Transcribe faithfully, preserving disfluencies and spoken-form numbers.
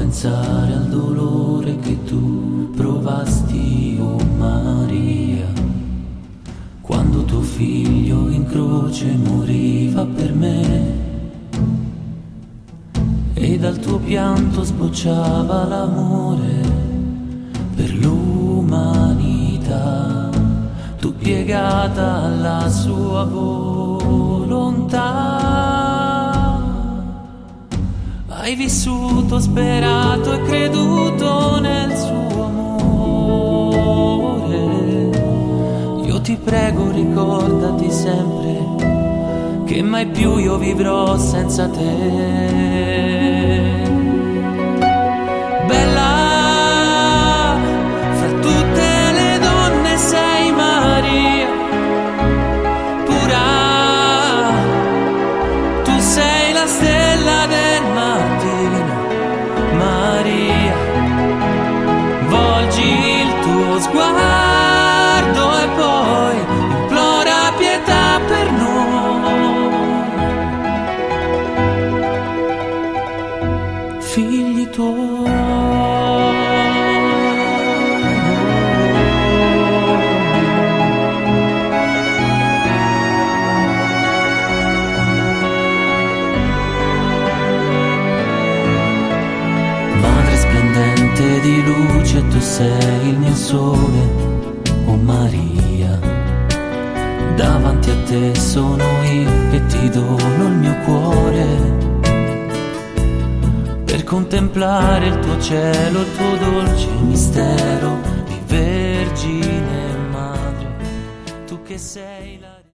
pensare al dolore che tu provasti, oh Maria, quando tuo figlio in croce moriva per me, e dal tuo pianto sbocciava l'amore per l'umanità, tu piegata alla sua volontà. Hai vissuto, sperato e creduto nel suo amore. Io ti prego, ricordati sempre che mai più io vivrò senza te. Bella, fra tutte le donne sei Maria, pura, tu sei la stella del mattino, Maria, volgi il tuo sguardo e poi implora pietà per noi, figli tuoi. Splendente di luce, tu sei il mio sole, oh Maria. Davanti a te sono io e ti dono il mio cuore, per contemplare il tuo cielo, il tuo dolce mistero di Vergine Madre, tu che sei la